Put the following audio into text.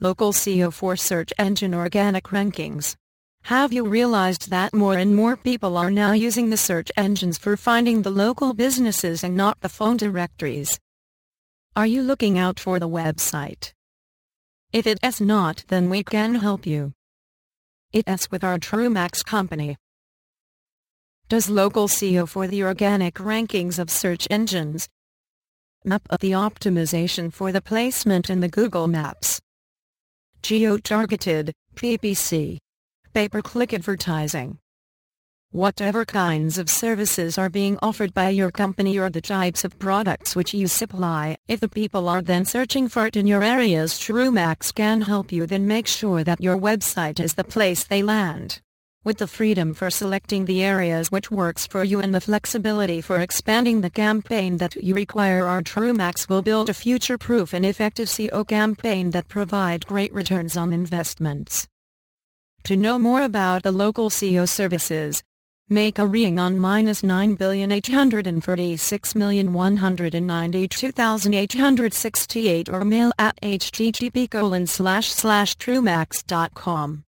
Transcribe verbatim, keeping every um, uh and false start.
Local S E O for search engine organic rankings. Have you realized that more and more people are now using the search engines for finding the local businesses and not the phone directories? Are you looking out for the website? If it is not, then we can help you. It is with our TrueMax company. Does local S E O for the organic rankings of search engines. Map up the optimization for the placement in the Google Maps. Geo-targeted, P P C. Pay-per-click advertising. Whatever kinds of services are being offered by your company or the types of products which you supply, if the people are then searching for it in your areas, TrueMax can help you then make sure that your website is the place they land. With the freedom for selecting the areas which works for you and the flexibility for expanding the campaign that you require, our TrueMax will build a future-proof and effective S E O campaign that provide great returns on investments. To know more about the local S E O services, make a ring on minus nine billion eight hundred thirty-six million one hundred ninety-two thousand eight hundred sixty-eight or mail at http colon slash slash truemax dot com.